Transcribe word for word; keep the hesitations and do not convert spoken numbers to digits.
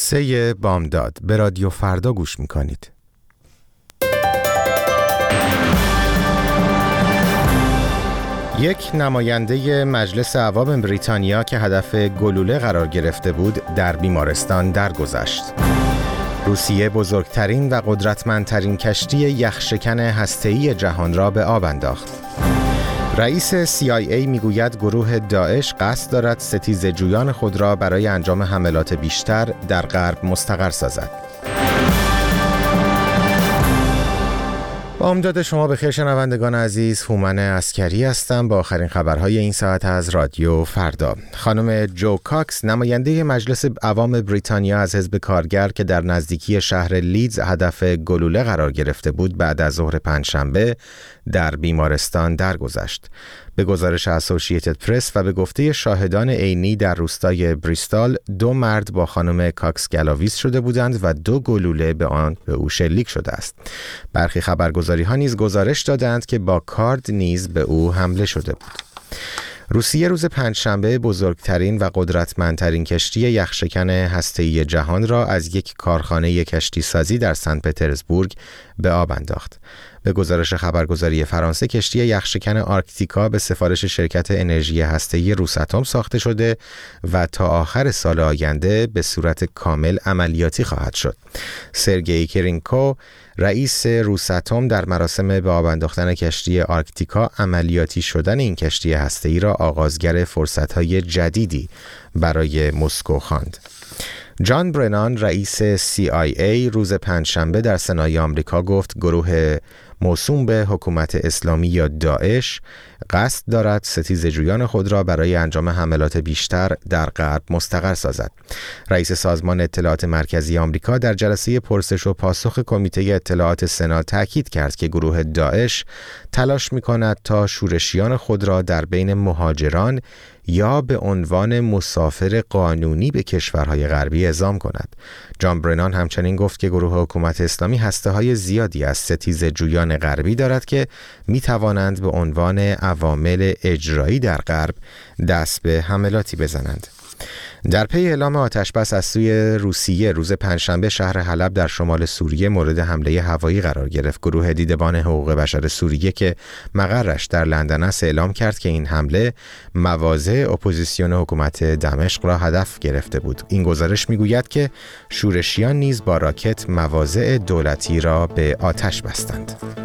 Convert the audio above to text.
سه بامداد به رادیو فردا گوش میکنید. یک نماینده مجلس عوام بریتانیا که هدف گلوله قرار گرفته بود در بیمارستان درگذشت. روسیه بزرگترین و قدرتمندترین کشتی یخشکن هسته‌ای جهان را به آب انداخت. رئیس سی آی ای میگوید گروه داعش قصد دارد ستیزه‌جویان خود را برای انجام حملات بیشتر در غرب مستقر سازد. بامداد شما بخیر شنوندگان عزیز، هومن عسکری هستم با آخرین خبرهای این ساعت از رادیو فردا. خانم جو کاکس نماینده مجلس عوام بریتانیا از حزب کارگر که در نزدیکی شهر لیدز هدف گلوله قرار گرفته بود بعد از ظهر پنجشنبه در بیمارستان درگذشت. به گزارش اسوسییتد پرس و به گفته شاهدان عینی در روستای بریستال، دو مرد با خانم کاکس گلاویز شده بودند و دو گلوله به آن به او شلیک شده است. برخی خبرگزاری ها نیز گزارش دادند که با کارد نیز به او حمله شده بود. روسیه روز پنجشنبه بزرگترین و قدرتمندترین کشتی یخشکن هسته‌ای جهان را از یک کارخانه کشتی سازی در سنت پترزبورگ به آب انداخت. به گزارش خبرگزاری فرانسه، کشتی یخشکن آرکتیکا به سفارش شرکت انرژی هسته‌ای روساتوم ساخته شده و تا آخر سال آینده به صورت کامل عملیاتی خواهد شد. سرگئی کرینکو، رئیس روساتوم، در مراسم به آب انداختن کشتی آرکتیکا عملیاتی شدن این کشتی هسته‌ای را آغازگر فرصت‌های جدیدی برای مسکو خواند. جان برنان، رئیس سی آی ای، روز پنجشنبه در سنای آمریکا گفت گروه موسوم به حکومت اسلامی یا داعش قصد دارد ستیزه‌جویان خود را برای انجام حملات بیشتر در غرب مستقر سازد. رئیس سازمان اطلاعات مرکزی آمریکا در جلسه پرسش و پاسخ کمیته اطلاعات سنا تاکید کرد که گروه داعش تلاش می‌کند تا شورشیان خود را در بین مهاجران یا به عنوان مسافر قانونی به کشورهای غربی اعزام کند. جان برنان همچنین گفت که گروه حکومت اسلامی هسته‌های زیادی از ستیزه‌جویان غربی دارد که می‌توانند به عنوان عوامل اجرایی در غرب دست به حملاتی بزنند. در پی اعلام آتشبس از سوی روسیه، روز پنجشنبه شهر حلب در شمال سوریه مورد حمله هوایی قرار گرفت. گروه دیدبان حقوق بشر سوریه که مقرش در لندن است اعلام کرد که این حمله مواضع اپوزیسیون حکومت دمشق را هدف گرفته بود. این گزارش میگوید که شورشیان نیز با راکت مواضع دولتی را به آتش بستند.